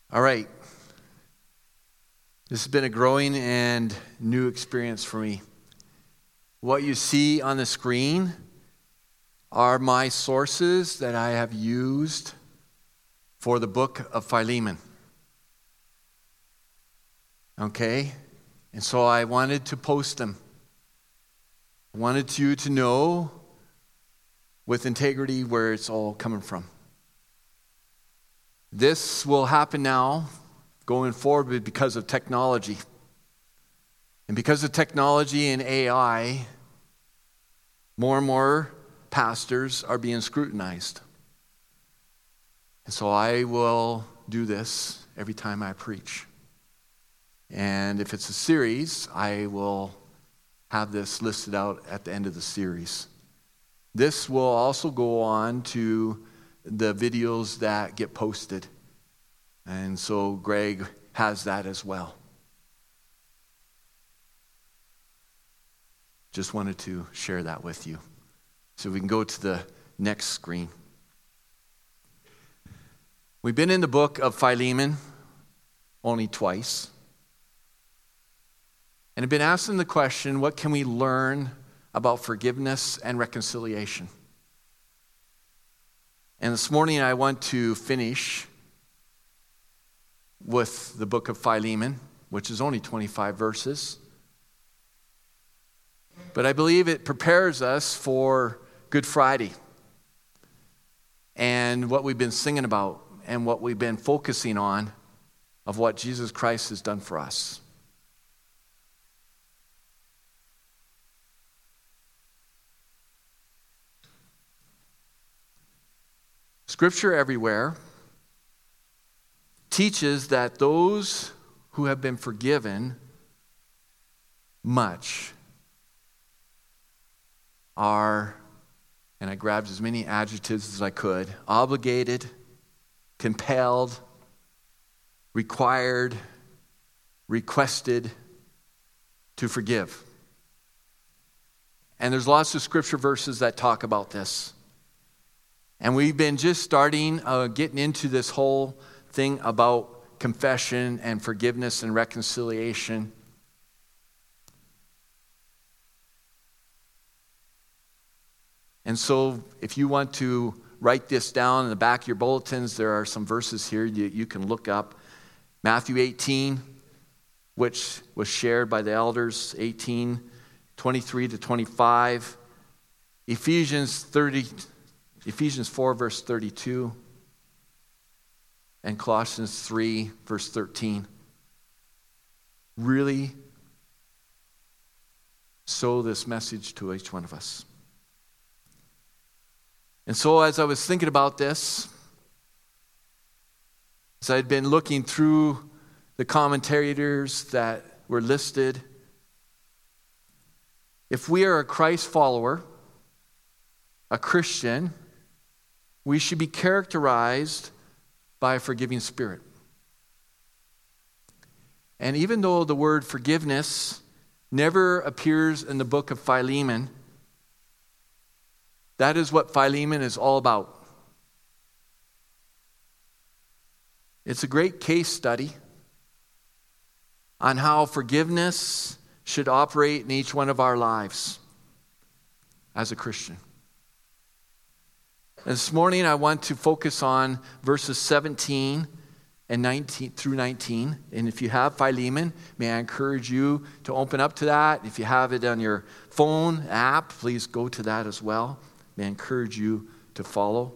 All right. This has been a growing and new experience for me. What you see on the screen are my sources that I have used for the book of Philemon. Okay? And so I wanted to post them. I wanted you to know with integrity where it's all coming from. This will happen now, going forward, because of technology. And because of technology and AI, more and more pastors are being scrutinized. And so I will do this every time I preach. And if it's a series, I will have this listed out at the end of the series. This will also go on to the videos that get posted. And so Greg has that as well. Just wanted to share that with you. So we can go to the next screen. We've been in the book of Philemon only twice. And I've been asking the question, what can we learn about forgiveness and reconciliation? And this morning I want to finish with the book of Philemon, which is only 25 verses. But I believe it prepares us for Good Friday and what we've been singing about and what we've been focusing on of what Jesus Christ has done for us. Scripture everywhere teaches that those who have been forgiven much are, and I grabbed as many adjectives as I could, obligated, compelled, required, requested to forgive. And there's lots of scripture verses that talk about this. And we've been just starting, getting into this whole thing about confession and forgiveness and reconciliation. And so if you want to write this down in the back of your bulletins, there are some verses here you can look up. Matthew 18, which was shared by the elders, 18, 23 to 25. Ephesians 4, verse 32, and Colossians 3, verse 13. Really sow this message to each one of us. And so as I was thinking about this, as I'd been looking through the commentators that were listed, if we are a Christ follower, a Christian, we should be characterized by a forgiving spirit. And even though the word forgiveness never appears in the book of Philemon, that is what Philemon is all about. It's a great case study on how forgiveness should operate in each one of our lives as a Christian. And this morning I want to focus on verses 17 and 19 through 19. And if you have Philemon, may I encourage you to open up to that. If you have it on your phone app, please go to that as well. May I encourage you to follow.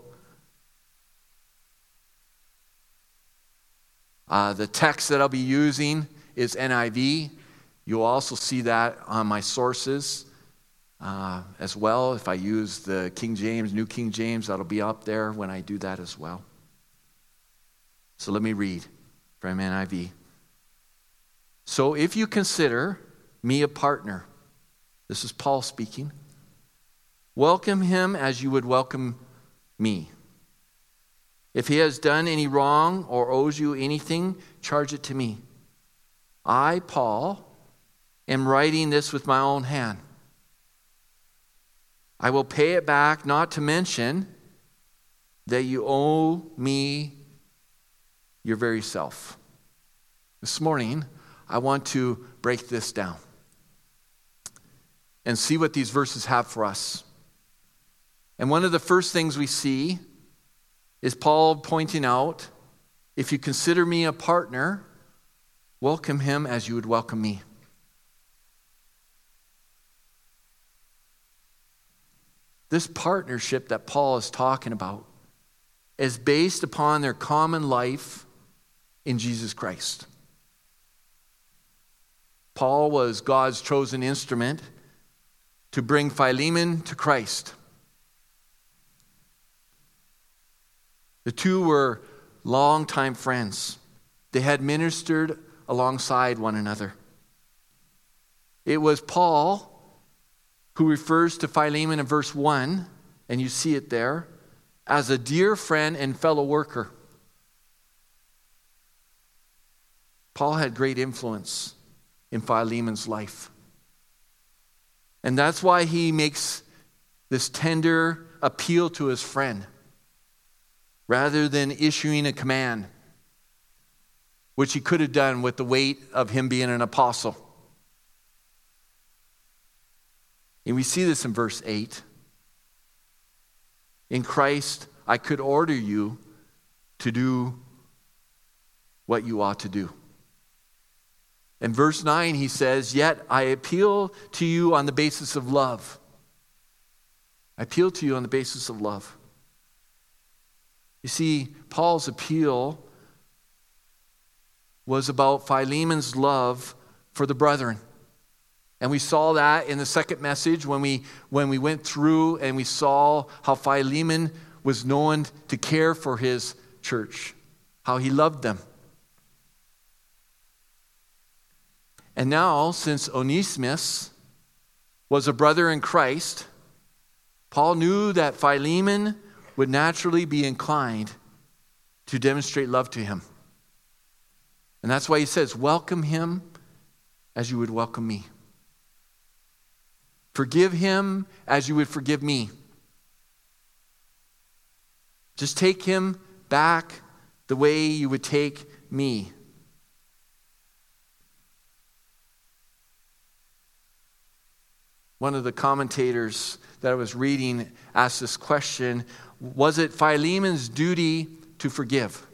The text that I'll be using is NIV. You'll also see that on my sources as well. If I use the King James, New King James, that'll be up there when I do that as well. So let me read from NIV. So if you consider me a partner, this is Paul speaking, welcome him as you would welcome me. If he has done any wrong or owes you anything, charge it to me. I, Paul, am writing this with my own hand. I will pay it back, not to mention that you owe me your very self. This morning, I want to break this down and see what these verses have for us. And one of the first things we see is Paul pointing out, if you consider me a partner, welcome him as you would welcome me. This partnership that Paul is talking about is based upon their common life in Jesus Christ. Paul was God's chosen instrument to bring Philemon to Christ. The two were longtime friends. They had ministered alongside one another. It was Paul who refers to Philemon in verse 1, and you see it there, as a dear friend and fellow worker. Paul had great influence in Philemon's life. And that's why he makes this tender appeal to his friend, rather than issuing a command, which he could have done with the weight of him being an apostle. And we see this in verse 8. In Christ, I could order you to do what you ought to do. In verse 9, he says, yet I appeal to you on the basis of love. I appeal to you on the basis of love. You see, Paul's appeal was about Philemon's love for the brethren. And we saw that in the second message when we went through and we saw how Philemon was known to care for his church, how he loved them. And now, since Onesimus was a brother in Christ, Paul knew that Philemon would naturally be inclined to demonstrate love to him. And that's why he says, welcome him as you would welcome me. Forgive him as you would forgive me. Just take him back the way you would take me. One of the commentators that I was reading asked this question, was it Philemon's duty to forgive?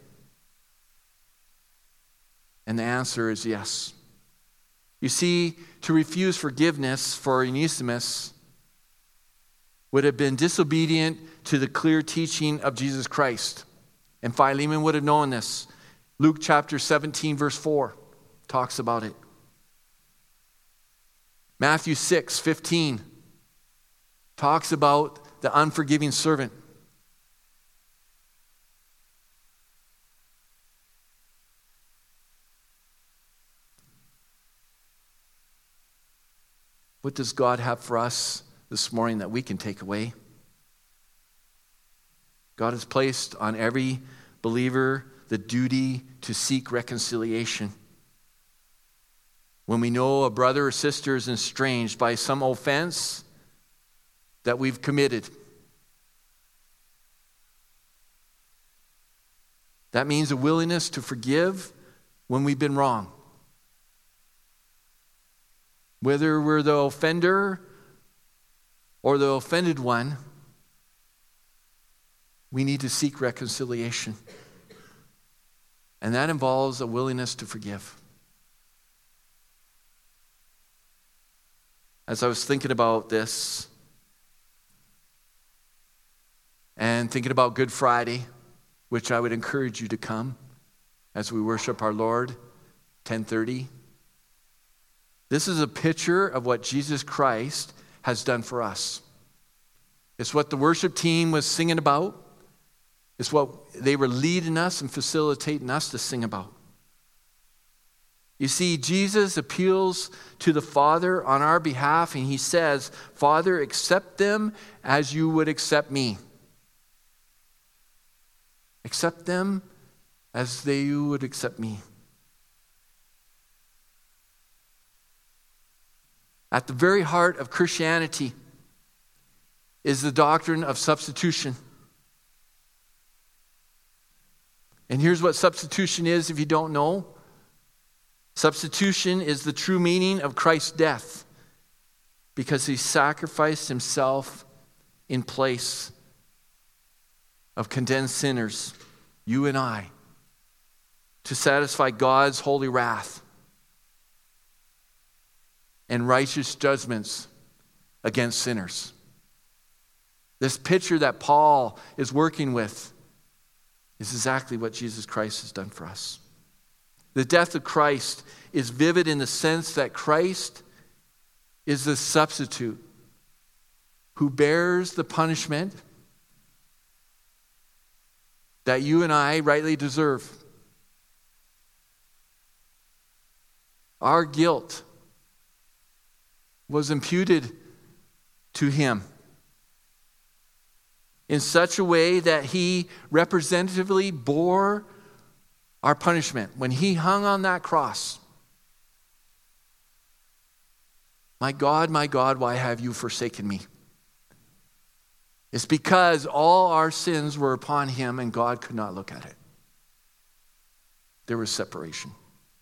And the answer is yes. You see, to refuse forgiveness for Onesimus would have been disobedient to the clear teaching of Jesus Christ. And Philemon would have known this. Luke chapter 17, verse 4 talks about it. Matthew 6:15 talks about the unforgiving servant. What does God have for us this morning that we can take away? God has placed on every believer the duty to seek reconciliation. When we know a brother or sister is estranged by some offense that we've committed, that means a willingness to forgive when we've been wrong. Whether we're the offender or the offended one, we need to seek reconciliation. And that involves a willingness to forgive. As I was thinking about this and thinking about Good Friday, which I would encourage you to come as we worship our Lord, 10:30. This is a picture of what Jesus Christ has done for us. It's what the worship team was singing about. It's what they were leading us and facilitating us to sing about. You see, Jesus appeals to the Father on our behalf, and he says, Father, accept them as you would accept me. Accept them as they would accept me. At the very heart of Christianity is the doctrine of substitution. And here's what substitution is if you don't know. Substitution is the true meaning of Christ's death, because he sacrificed himself in place of condemned sinners, you and I, to satisfy God's holy wrath and righteous judgments against sinners. This picture that Paul is working with is exactly what Jesus Christ has done for us. The death of Christ is vivid in the sense that Christ is the substitute who bears the punishment that you and I rightly deserve. Our guilt was imputed to him in such a way that he representatively bore our punishment. When he hung on that cross, my God, why have you forsaken me? It's because all our sins were upon him and God could not look at it. There was separation.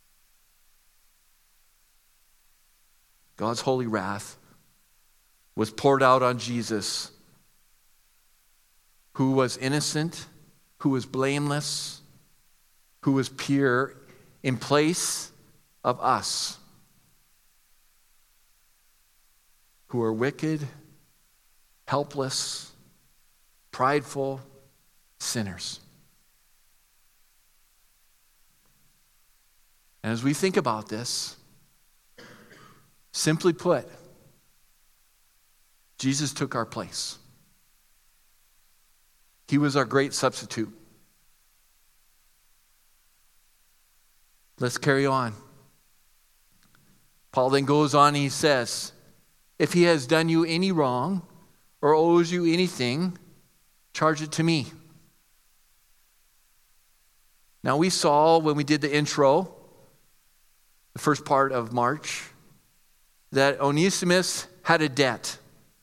God's holy wrath was poured out on Jesus, who was innocent, who was blameless, who was pure, in place of us, who are wicked, helpless, prideful sinners. And as we think about this, simply put, Jesus took our place. He was our great substitute. Let's carry on. Paul then goes on and he says, if he has done you any wrong or owes you anything, charge it to me. Now we saw when we did the intro, the first part of March, that Onesimus had a debt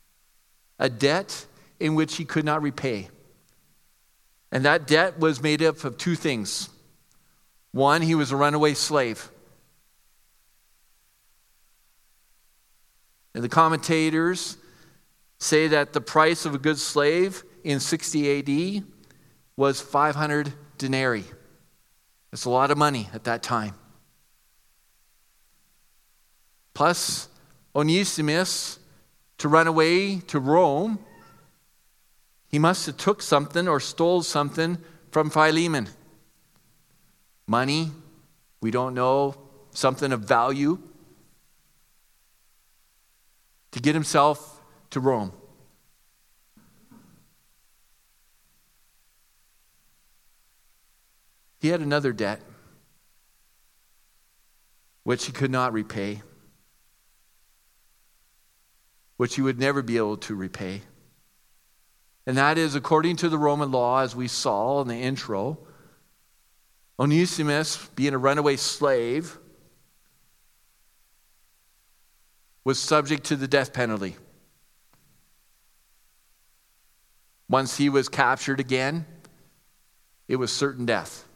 in which he could not repay. And that debt was made up of two things. One, he was a runaway slave. And the commentators say that the price of a good slave in 60 AD was 500 denarii. That's a lot of money at that time. Plus, Onesimus, to run away to Rome, he must have took something or stole something from Philemon. Money, we don't know, something of value, to get himself to Rome. He had another debt, which he could not repay, which he would never be able to repay. And that is, according to the Roman law, as we saw in the intro, Onesimus, being a runaway slave, was subject to the death penalty. Once he was captured again, it was certain death.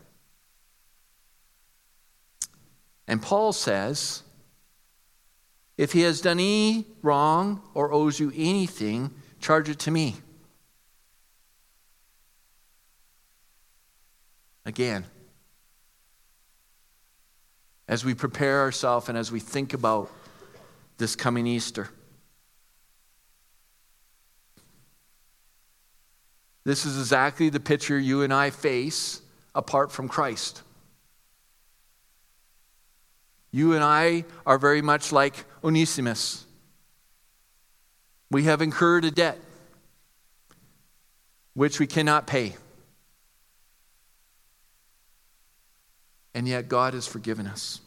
And Paul says, if he has done any wrong or owes you anything, charge it to me. Again, as we prepare ourselves and as we think about this coming Easter, this is exactly the picture you and I face apart from Christ. You and I are very much like Onesimus. We have incurred a debt which we cannot pay. And yet God has forgiven us.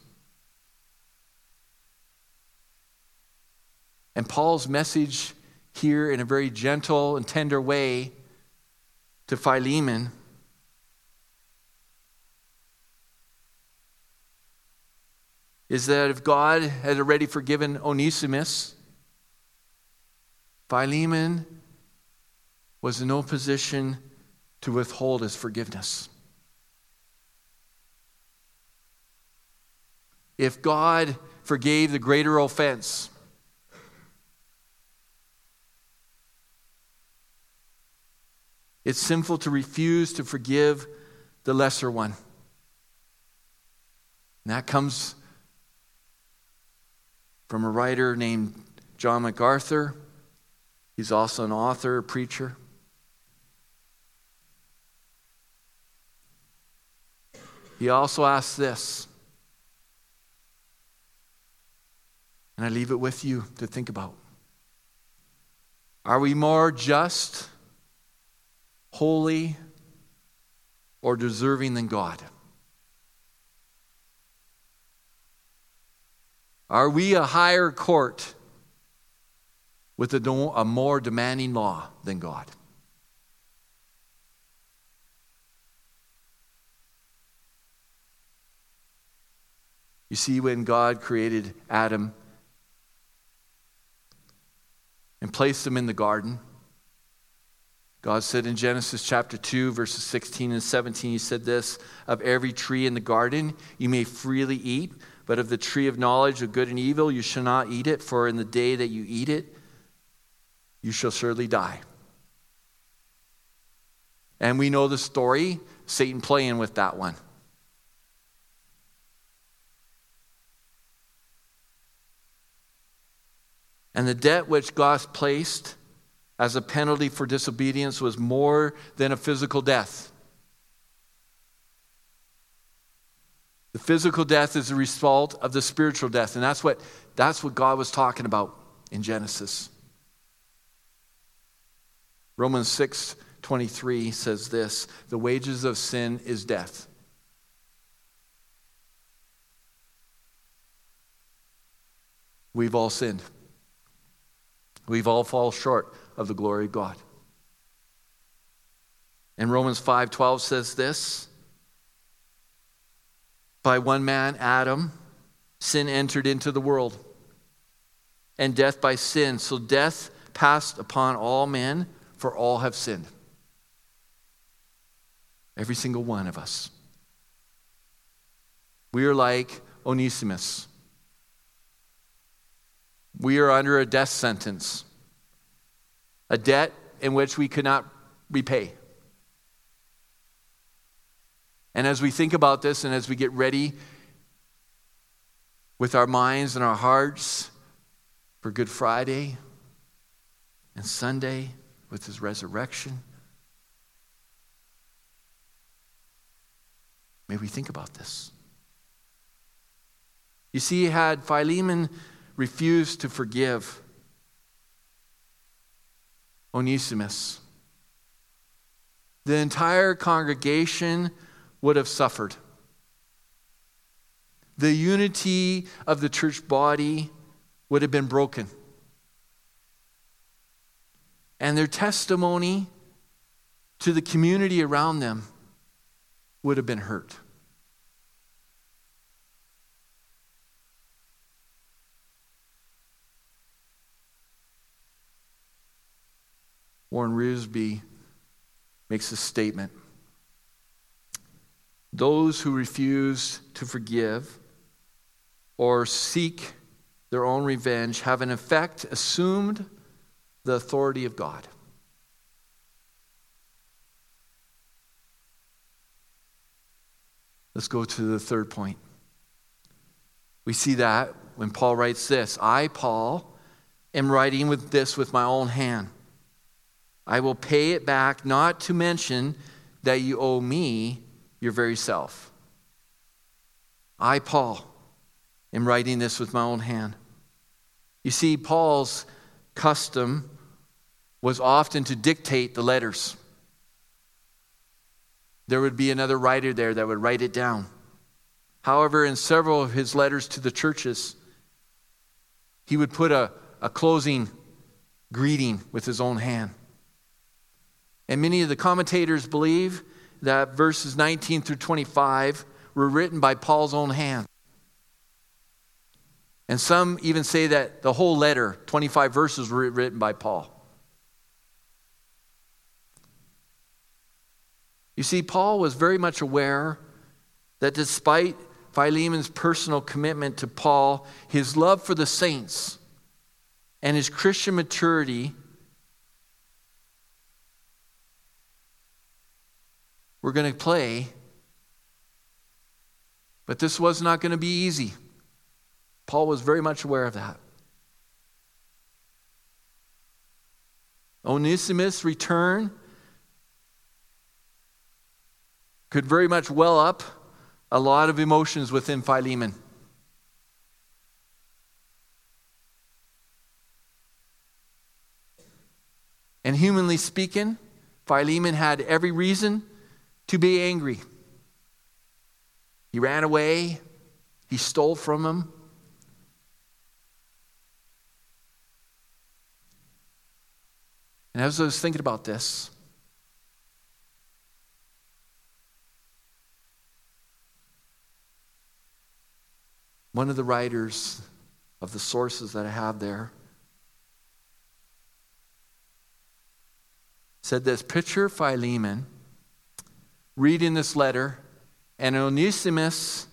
And Paul's message here, in a very gentle and tender way to Philemon, is that if God had already forgiven Onesimus, Philemon was in no position to withhold his forgiveness. If God forgave the greater offense, it's sinful to refuse to forgive the lesser one. And that comes from a writer named John MacArthur. He's also an author, a preacher. He also asks this, and I leave it with you to think about. Are we more just, holy, or deserving than God? Are we a higher court with a more demanding law than God? You see, when God created Adam and placed him in the garden, God said in Genesis chapter 2, verses 16 and 17, he said this, of every tree in the garden you may freely eat, but of the tree of knowledge of good and evil you shall not eat it, for in the day that you eat it, you shall surely die. And we know the story, Satan playing with that one. And the debt which God placed as a penalty for disobedience was more than a physical death. The physical death is the result of the spiritual death. And that's what God was talking about in Genesis. Romans 6:23 says this, the wages of sin is death. We've all sinned. We've all fallen short of the glory of God. And Romans 5:12 says this, by one man, Adam, sin entered into the world, and death by sin. So death passed upon all men, for all have sinned. Every single one of us. We are like Onesimus. We are under a death sentence, a debt in which we could not repay. And as we think about this and as we get ready with our minds and our hearts for Good Friday and Sunday with his resurrection, may we think about this. You see, had Philemon refused to forgive Onesimus, the entire congregation would have suffered. The unity of the church body would have been broken. And their testimony to the community around them would have been hurt. Warren Wiersbe makes a statement. Those who refuse to forgive or seek their own revenge have in effect assumed the authority of God. Let's go to the third point. We see that when Paul writes this, I, Paul, am writing with my own hand. I will pay it back, not to mention that you owe me your very self. I, Paul, am writing this with my own hand. You see, Paul's custom was often to dictate the letters. There would be another writer there that would write it down. However, in several of his letters to the churches, he would put a closing greeting with his own hand. And many of the commentators believe that verses 19 through 25 were written by Paul's own hand. And some even say that the whole letter, 25 verses, were written by Paul. You see, Paul was very much aware that despite Philemon's personal commitment to Paul, his love for the saints, and his Christian maturity were going to play. But this was not going to be easy. Paul was very much aware of that. Onesimus' return could very much well up a lot of emotions within Philemon. And humanly speaking, Philemon had every reason to be angry. He ran away. He stole from him. And as I was thinking about this, one of the writers of the sources that I have there said this: picture Philemon reading this letter, and Onesimus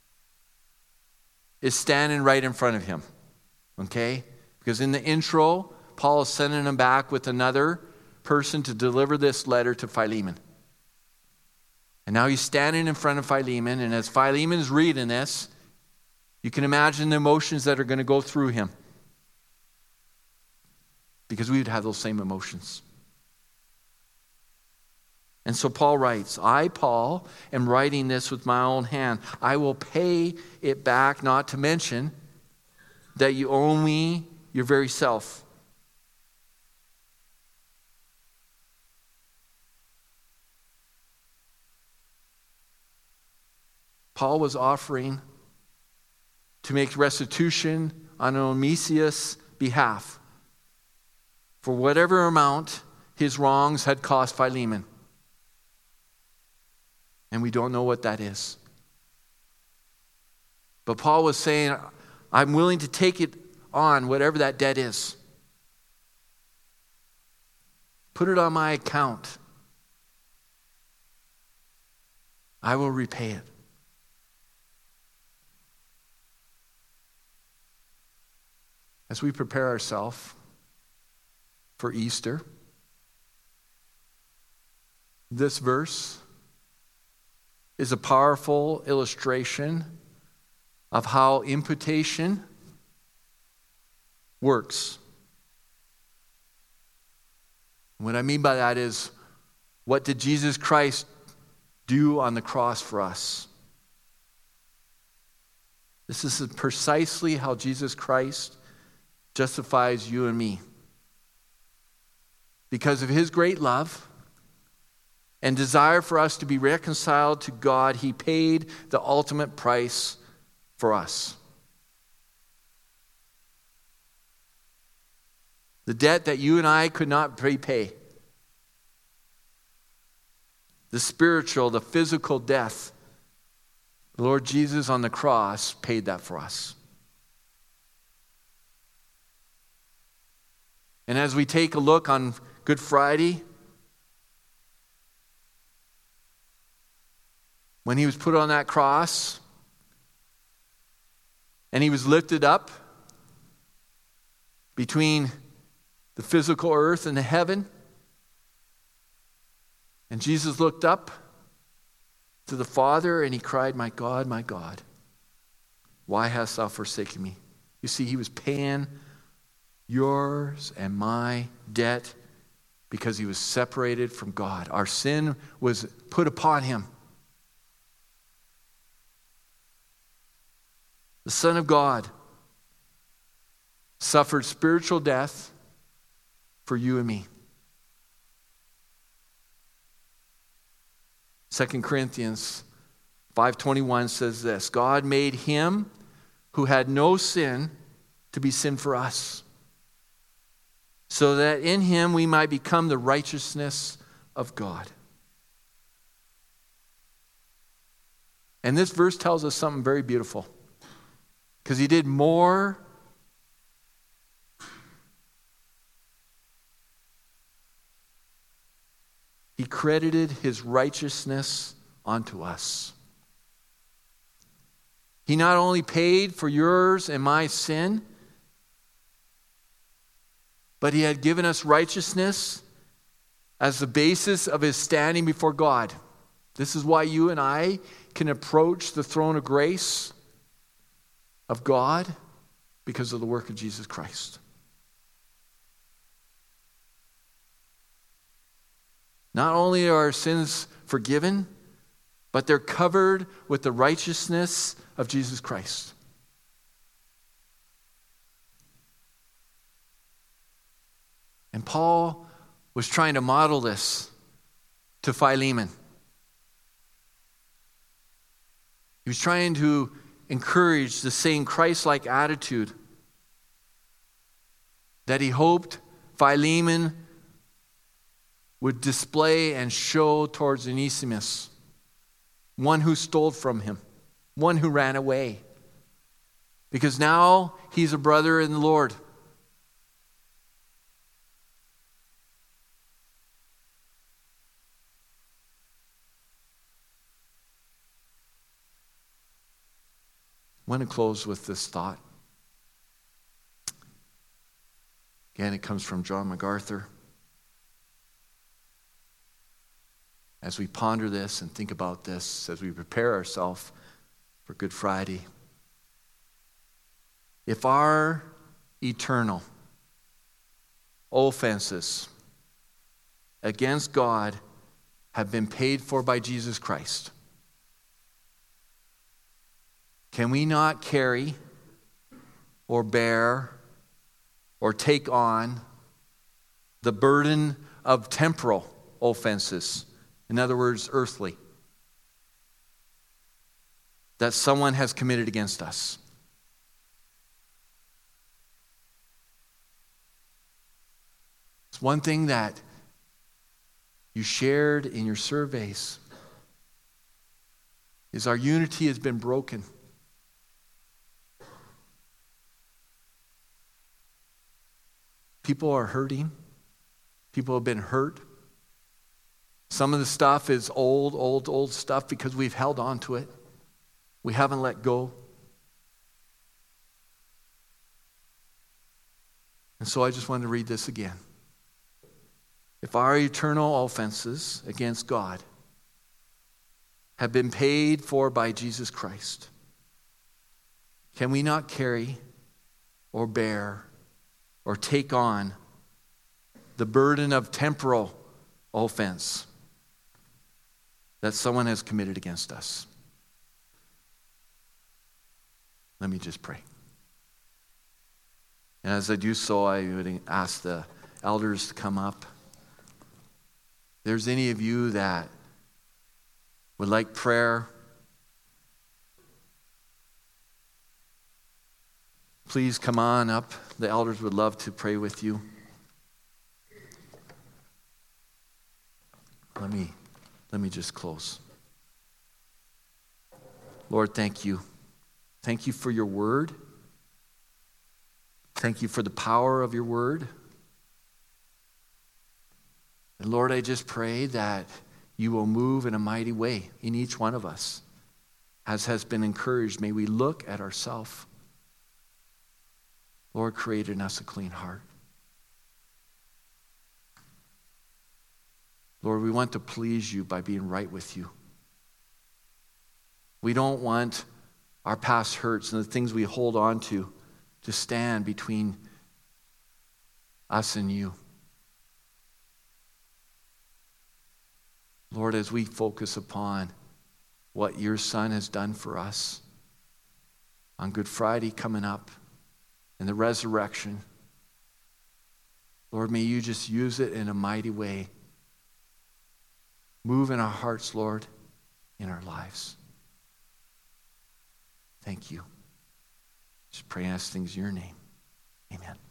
is standing right in front of him. Okay? Because in the intro, Paul is sending him back with another person to deliver this letter to Philemon. And now he's standing in front of Philemon, and as Philemon is reading this, you can imagine the emotions that are going to go through him. Because we would have those same emotions. And so Paul writes, I, Paul, am writing this with my own hand. I will pay it back, not to mention that you owe me your very self. Paul was offering to make restitution on Onesimus' behalf for whatever amount his wrongs had cost Philemon. And we don't know what that is. But Paul was saying, I'm willing to take it on, whatever that debt is. Put it on my account. I will repay it. As we prepare ourselves for Easter, this verse is a powerful illustration of how imputation works. What I mean by that is, what did Jesus Christ do on the cross for us? This is precisely how Jesus Christ justifies you and me. Because of his great love and desire for us to be reconciled to God, he paid the ultimate price for us. The debt that you and I could not repay. The spiritual, the physical death. The Lord Jesus on the cross paid that for us. And as we take a look on Good Friday, when he was put on that cross and he was lifted up between the physical earth and the heaven, and Jesus looked up to the Father and he cried, my God, why hast thou forsaken me? You see, he was paying yours and my debt because he was separated from God. Our sin was put upon him. The Son of God suffered spiritual death for you and me. 2 Corinthians 5:21 says this: God made him who had no sin to be sin for us, so that in him we might become the righteousness of God. And this verse tells us something very beautiful. Because he did more he credited his righteousness onto us. He not only paid for yours and my sin, but he had given us righteousness as the basis of his standing before God. This is why you and I can approach the throne of grace of God, because of the work of Jesus Christ. Not only are our sins forgiven, but they're covered with the righteousness of Jesus Christ. And Paul was trying to model this to Philemon. He was trying to encourage the same Christ-like attitude that he hoped Philemon would display and show towards Onesimus, one who stole from him, one who ran away. Because now he's a brother in the Lord. I want to close with this thought. Again, it comes from John MacArthur. As we ponder this and think about this, as we prepare ourselves for Good Friday, if our eternal offenses against God have been paid for by Jesus Christ, can we not carry or bear or take on the burden of temporal offenses? In other words, earthly, that someone has committed against us. It's one thing that you shared in your surveys is our unity has been broken. People are hurting. People have been hurt. Some of the stuff is old stuff because we've held on to it. We haven't let go. And so I just wanted to read this again. If our eternal offenses against God have been paid for by Jesus Christ, can we not carry or bear or take on the burden of temporal offense that someone has committed against us? Let me just pray. And as I do so, I would ask the elders to come up. If there's any of you that would like prayer, please come on up. The elders would love to pray with you. Let me just close. Lord, thank you. Thank you for your word. Thank you for the power of your word. And Lord, I just pray that you will move in a mighty way in each one of us. As has been encouraged, may we look at ourselves. Lord, create in us a clean heart. Lord, we want to please you by being right with you. We don't want our past hurts and the things we hold on to stand between us and you. Lord, as we focus upon what your Son has done for us on Good Friday coming up and the resurrection, Lord, may you just use it in a mighty way. Move in our hearts, Lord, in our lives. Thank you. Just pray and ask things in your name. Amen.